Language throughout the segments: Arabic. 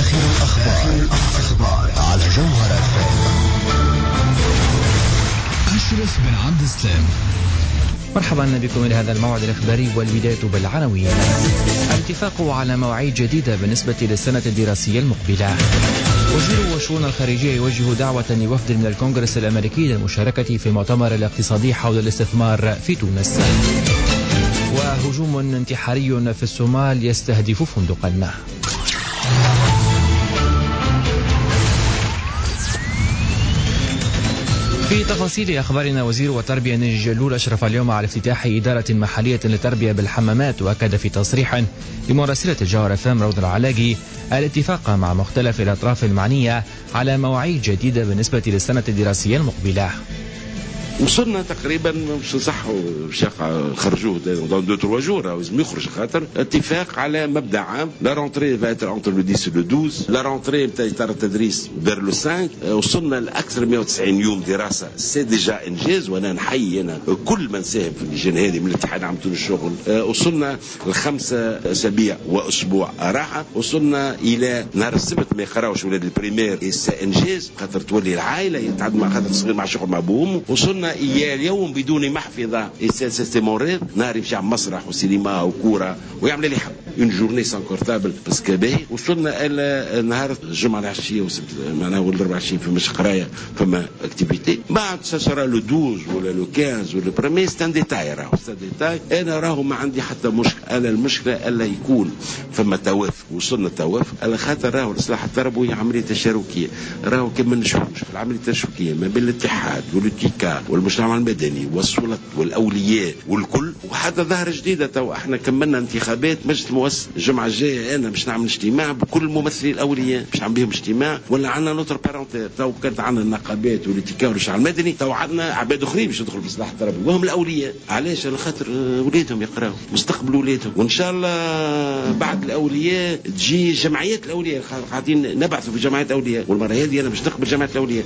الأخبار على جوهر FM. أشرف بن عبد السلام. مرحبا بكم إلى هذا الموعد الإخباري، والبداية بالعناوين. الاتفاق على مواعيد جديدة بالنسبة للسنة الدراسية المقبلة. وزير الشؤون الخارجية يوجه دعوة لوفد من الكونغرس الأمريكي للمشاركة في المؤتمر الاقتصادي حول الاستثمار في تونس. وهجوم انتحاري في الصومال يستهدف فندقا. في تفاصيل أخبارنا، وزير التربية ناجي جلول أشرف اليوم على افتتاح إدارة محلية للتربية بالحمامات، وأكد في تصريح لمراسلة جوهر FM روض العلاقي الاتفاق مع مختلف الأطراف المعنية على مواعيد جديدة بالنسبة للسنة الدراسية المقبلة. وصلنا تقريبا مش نصحوا باش خرجوه دون دو تروا جور، لازم يخرج خاطر اتفاق على مبدا عام. لا رونتري فات انتر لو 10 لو 12، لا رونتري نتاع اطار التدريس فير لو 5. وصلنا لاكثر 190 يوم دراسه، سي ديجا انجاز، وانا نحيي انا كل من ساهم في اللجان هذه من الاتحاد العام التونسي للشغل. وصلنا ل5 اسابيع واسبوع راحه. وصلنا الى نهار السبت ما يقراوش ولاد البريمير، سي انجاز خاطر تولي العائله يتعد مع خاطر صغير مع شغل مع ابوهم. وصلنا اليوم بدون محفظه سيستم مريض، نهار يمشي على مسرح وسينما وكوره ويعمل اللي يحب، اون جورني سان كورتابل بس كباهي. وصلنا الى نهار الجمعه العشيه وسبت معناها ولا 24 فما قرايه فما اكتيفيتي. بعد سرا لو 12 ولا لو 15 ولا بريمي ستان ديتاي، راهو ستان ديتاي. انا راهو ما عندي حتى مشكله. انا المشكله الا يكون فما توافق. وصلنا توافق على خاطر راهو الاصلاح التربوي عمليه تشاركيه، راهو كما نشوفوش في العمليه التشاركيه ما بين الاتحاد والاتيكا والمجتمع المدني والسلطات والاولياء والكل. وحتى ظاهره جديده تو احنا كملنا انتخابات مجلس مؤسس. الجمعه الجايه انا باش نعمل اجتماع بكل ممثلي الاولياء، باش نعمل بهم اجتماع. ولا عندنا نوتر بارونتير تو كانت عندنا النقابات والاتيكا والشعب المدني، تو عندنا عباد اخرين باش يدخلوا في الاصلاح التربوي وهم الاولياء. علاش؟ على خاطر ولادهم يقراوا مستقبل ولادهم. وان شاء الله بعد الاولياء تجي جمعيات الاولياء، قاعدين نبعثوا في جمعيات الاولياء، والمره هذه انا باش نقبل جمعيه الاولياء.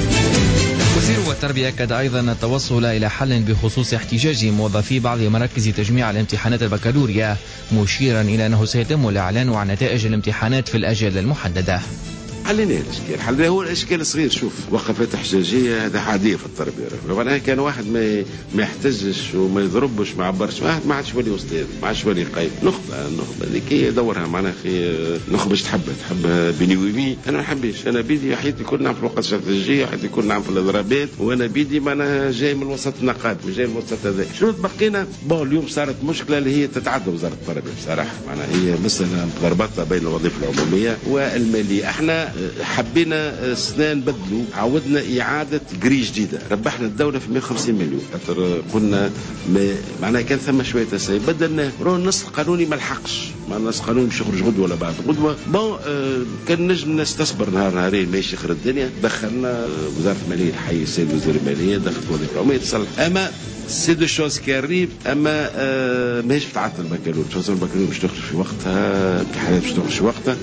وزير التربية أكد أيضا التوصل إلى حل بخصوص احتجاج موظفي بعض مراكز تجميع الامتحانات البكالوريا، مشيرا إلى أنه سيتم الإعلان عن نتائج الامتحانات في الأجل المحددة. حلينا الاشكال، حلينا. هو الاشكال صغير. شوف، وقفات احتجاجيه هذا عاديه في التربيه. معناها كان واحد ما يحتجش وما يضربش ما عبرش، واحد ما عادش ولي استاذ، ما عادش ولي قايد. النخبه هذيك يدورها معناها اخي نخبه تحب بيني وبي. انا ما نحبش. انا بيدي حياتي كل نعم في الوقت الاستراتيجيه، حياتي كل نعم في الاضرابات، وانا بيدي معناها جاي من وسط النقاد، مش جاي من وسط هذا. شنو تبقينا؟ اليوم صارت مشكله اللي هي تتعدى وزاره التربيه بصراحه. معناها هي مثلا ضربتها بين الوظيفه العموميه والماليه. احنا حبينا السنة نبدلوا، عودنا إعادة قري جديدة، ربحنا الدولة في 150 مليون. خاطر قلنا معناها كان ثم شوية تساهل بدلنا. النص القانوني ما لحقش، مع النص القانوني مش يخرج غدوة ولا بعد غدوة. كان نجم الناس تصبر نهارين ماشي يخرج الدنيا. دخلنا وزارة المالية، الحي السيد وزير المالية، دخلت وظيفة العمومية تصلح. أما سي دو شوز كي اريف. اما ماهيش بتعطل البكالوريوس. البكالوريوس مش تخرج في وقتها، الامتحانات مش تخرج في وقتها.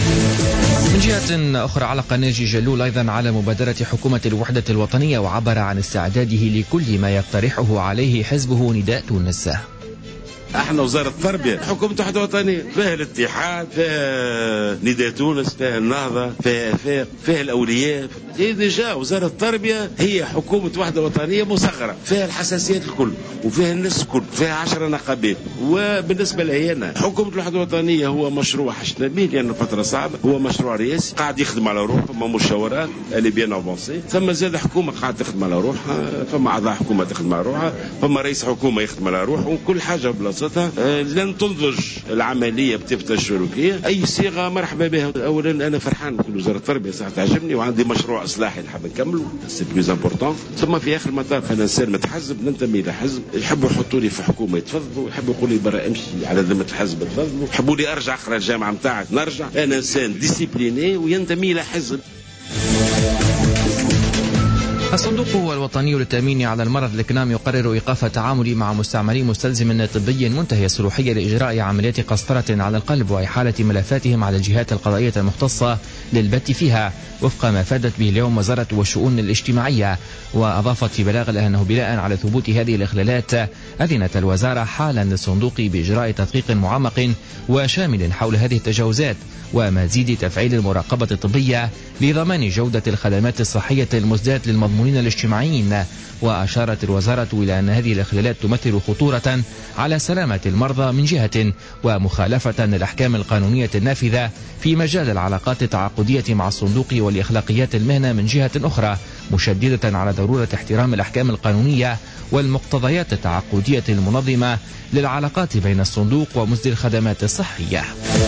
من جهة أخرى علق ناجي جلول أيضا على مبادرة حكومة الوحدة الوطنية، وعبر عن استعداده لكل ما يقترحه عليه حزبه نداء تونس. احنا وزارة التربية حكومة وحدة وطنية، فيها الاتحاد، فيها نداء تونس، فيها النهضة، فيها الأولياء. هي ديجا وزارة التربية هي حكومة وحدة وطنية مصغرة، فيها الحساسيات الكل وفيها الناس الكل، فيها 10 نقابات. وبالنسبة لي أنا حكومة الوحدة الوطنية هو مشروع حشنا به لأنه فترة صعبة، هو مشروع رئاسي قاعد يخدم على روحه. فما مشاورات اللي بيان افونسي، ثم زاد حكومة قاعد تخدم على روحها، فما أعضاء حكومة تخدم على روحها، فما رئيس حكومة يخدم على روحه، وكل حاجة بلاصتها. لن تنضج العملية بتفتح الشركية. أي صيغة مرحبا بها. أولا أنا فرحان في وزارة التربية، ساعة تعجبني، وعندي مشروع إصلاحي نحب نكمله، سي بلوز امبورتون. ثم في آخر المطاف أنا إنسان متحزب، ننتمي إلى حزب. يحبوا يحطوا لي في حكومة يتفضلوا، يحبوا يقولوا لي برا امشي على ذمة الحزب يتفضلوا، يحبوا لي أرجع أقرأ الجامعة متاعك نرجع. أنا إنسان ديسيبليني وينتمي إلى حزب. الصندوق الوطني للتأمين على المرض الإكنام يقرر إيقاف التعامل مع مستعملي مستلزم طبي منتهي الصلاحية لإجراء عمليات قسطرة على القلب وإحالة ملفاتهم على الجهات القضائية المختصة للبت فيها وفق ما فادت به اليوم وزارة والشؤون الاجتماعية. وأضافت في بلاغ لها أنه بناء على ثبوت هذه الإخلالات أذنت الوزارة حالا للصندوق بإجراء تدقيق معمق وشامل حول هذه التجاوزات ومزيد تفعيل المراقبة الطبية لضمان جودة الخدمات الصحية المزداة للمضمونين الاجتماعيين. وأشارت الوزارة إلى أن هذه الإخلالات تمثل خطورة على سلامة المرضى من جهة ومخالفة للأحكام القانونية النافذة في مجال العلاقات التعاقدية مع الصندوق والإخلاقيات المهنة من جهة أخرى، مشددة على ضرورة احترام الأحكام القانونية والمقتضيات التعاقدية المنظمة للعلاقات بين الصندوق ومزد الخدمات الصحية.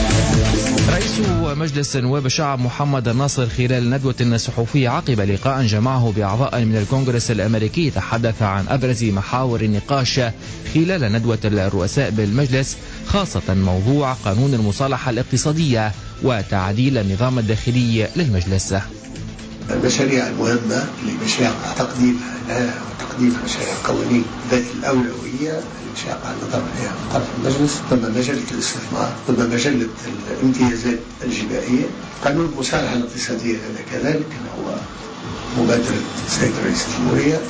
رئيس مجلس نواب الشعب محمد الناصر خلال ندوة صحفية عقب لقاء جمعه بأعضاء من الكونغرس الأمريكي تحدث عن أبرز محاور النقاش خلال ندوة الرؤساء بالمجلس، خاصة موضوع قانون المصالحة الاقتصادية وتعديل النظام الداخلي للمجلس. المشاريع المهمة لمشاريع تقديمها لها وتقديم مشاريع قوانين ذات الأولوية الإنشاء على النظر عليها من طرف المجلس، ثم مجلة الاستثمار، ثم مجلة الامتيازات الجبائية، قانون المصالحة الاقتصادية هذا كذلك هو مبادرة السيد رئيس الجمهورية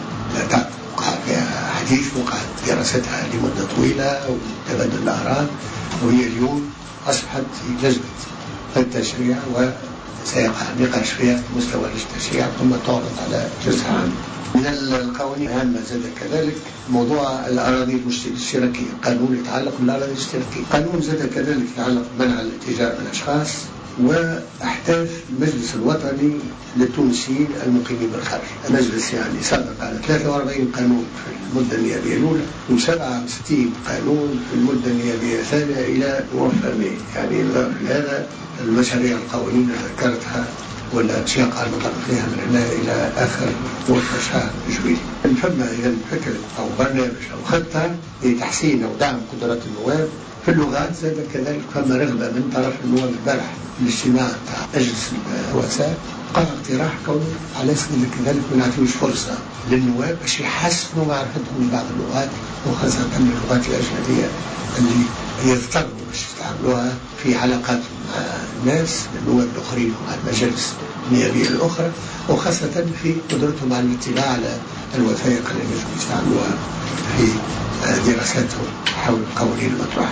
وقع فيها حديث وقعت دراستها لمدة طويلة وتبادل الآراء، وهي اليوم أصبحت في لجنة التشريع سيقع النقاش فيها في مستوى التشريع ثم تعرض على جزء عام. من القوانين الهامة زاد كذلك موضوع الأراضي الاشتراكية، قانون يتعلق بالأراضي الاشتراكية، قانون زاد كذلك يتعلق بمنع الاتجار بالأشخاص، وأحداث المجلس الوطني للتونسيين المقيمين بالخارج. المجلس يعني سابق على 43 قانون في المدة النيابية الأولى و67 قانون في المدة النيابية الثانية إلى موفى يعني هذا المشاريع القوانين اللي ذكرتها والأشياء على المطلق فيها من هنا إلى آخر موفى شهر جويلية. فما إذا فكرة أو برنامج أو خطة لتحسين أو دعم قدرات النواب في اللغات زاد كذلك. فما رغبة من طرف النواب البارح الاجتماع بتاع مجلس الرؤساء قال اقتراح كونه على سبيل كذلك ما نعطيوش فرصة للنواب باش يحسنوا معرفتهم ببعض اللغات وخاصة اللغات الأجنبية اللي يضطروا باش يستعملوها في علاقاتهم مع الناس النواب الآخرين ومع المجالس النيابية الأخرى، وخاصة في قدرتهم على الاطلاع على الوثائق اللي يجب يستعملوها في دراساتهم حول القوانين المطروحة.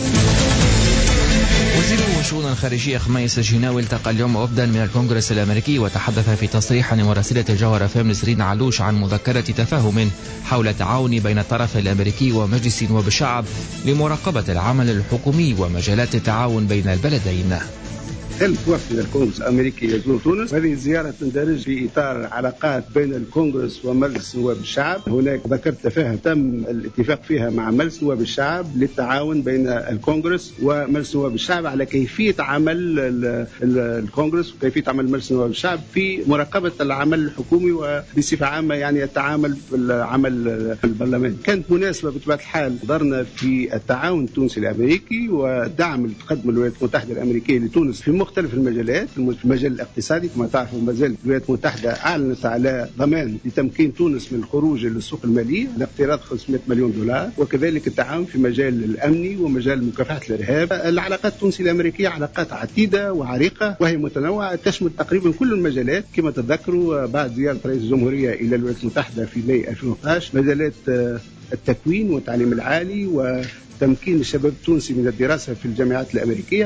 وزير الشؤون الخارجية خميس الجناوي التقى اليوم وفدا من الكونغرس الأمريكي وتحدث في تصريح لمراسلة الجوهرة FM نسرين علوش عن مذكرة تفاهم حول التعاون بين الطرف الأمريكي ومجلس نواب الشعب لمراقبة العمل الحكومي ومجالات التعاون بين البلدين. وفد الكونغرس الأمريكي يزور تونس. هذه الزيارة تندرج في إطار علاقات بين الكونغرس ومجلس نواب الشعب. هناك ذكرت تفاهم تم الاتفاق فيها مع مجلس نواب الشعب للتعاون بين الكونغرس ومجلس نواب الشعب على كيفية عمل الكونغرس وكيفية عمل مجلس نواب الشعب في مراقبة العمل الحكومي وبصفة عامة يعني التعامل في العمل البرلماني. كانت مناسبة بطبيعة الحال نظرنا في التعاون التونسي الأمريكي ودعم اللي تقدم الولايات المتحدة الأمريكية لتونس في مختلف المجالات. في المجال الاقتصادي كما تعرفوا مازال الولايات المتحدة أعلنت على ضمان لتمكين تونس من الخروج للسوق المالية لاقتراض 500 مليون دولار، وكذلك التعاون في مجال الأمني ومجال مكافحة الإرهاب. العلاقات التونسية الأمريكية علاقات عديدة وعريقة وهي متنوعة تشمل تقريبا كل المجالات. كما تذكروا بعد زيارة رئيس الجمهورية إلى الولايات المتحدة في ماي 2012 مجالات التكوين والتعليم العالي وتمكين الشباب التونسي من الدراسة في الجامعات الأمريكية.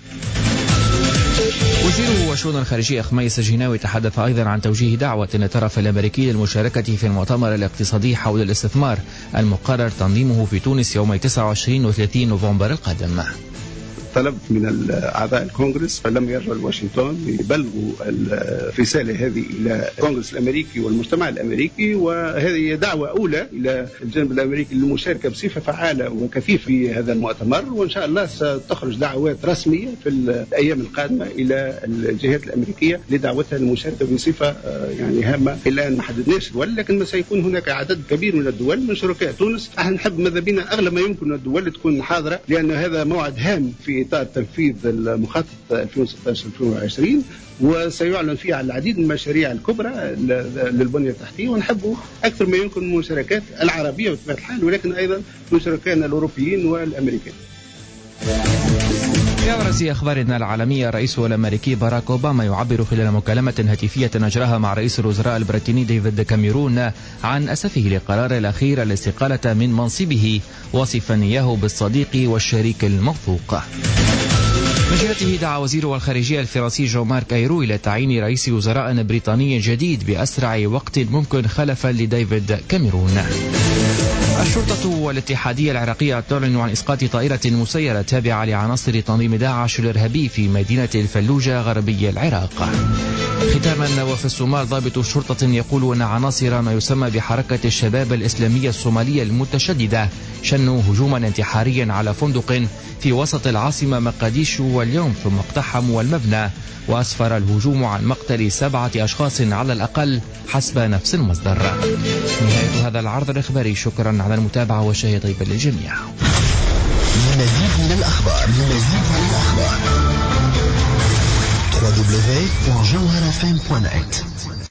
وزير الشؤون الخارجية خميس الجناوي تحدث أيضا عن توجيه دعوة للطرف الأمريكي للمشاركة في المؤتمر الاقتصادي حول الاستثمار المقرر تنظيمه في تونس يوم 29 و 30 نوفمبر القادم. طلبت من أعضاء الكونغرس لم يرجعوا لواشنطن يبلغوا الرسالة هذه إلى الكونغرس الأمريكي والمجتمع الأمريكي، وهذه دعوة أولى إلى الجانب الأمريكي للمشاركة بصفة فعالة وكثيفة في هذا المؤتمر، وإن شاء الله ستخرج دعوات رسمية في الأيام القادمة إلى الجهات الأمريكية لدعوتها للمشاركة بصفة يعني هامة. الآن ما حددناش الدول، لكن سيكون هناك عدد كبير من الدول من شركاء تونس. نحب ماذا بنا أغلب ما يمكن الدول تكون حاضرة، لأن هذا موعد هام في إطار تنفيذ المخطط 2016-2020، وسيعلن فيه على العديد من المشاريع الكبرى للبنية التحتية، ونحب أكثر ما يمكن من المشاركات العربية بطبيعة الحال، ولكن أيضا مشاركينا الأوروبيين والأمريكان. في أبرز أخبارنا العالمية، الرئيس الأمريكي باراك أوباما يعبر خلال مكالمة هاتفية أجراها مع رئيس الوزراء البريطاني ديفيد كاميرون عن أسفه لقرار الأخير الاستقالة من منصبه، واصفا إياه بالصديق والشريك الموثوق. من جهته دعا وزير الخارجية الفرنسي جون مارك أيرو إلى تعيين رئيس وزراء بريطاني جديد بأسرع وقت ممكن خلفا لديفيد كاميرون. الشرطة والاتحادية العراقية تعلن عن إسقاط طائرة مسيرة تابعة لعناصر تنظيم داعش الإرهابي في مدينة الفلوجة غربي العراق. ختاما، وفي الصومال ضابط شرطة يقول أن عناصر ما يسمى بحركة الشباب الإسلامية الصومالية المتشددة شنوا هجوما انتحاريا على فندق في وسط العاصمة مقديشو اليوم، ثم اقتحموا المبنى، وأسفر الهجوم عن مقتل 7 أشخاص على الأقل حسب نفس المصدر. نهاية هذا العرض الإخباري، شكرا على المتابعة وشاهد طيب للجميع. لمزيد من الأخبار www.jawharafm.net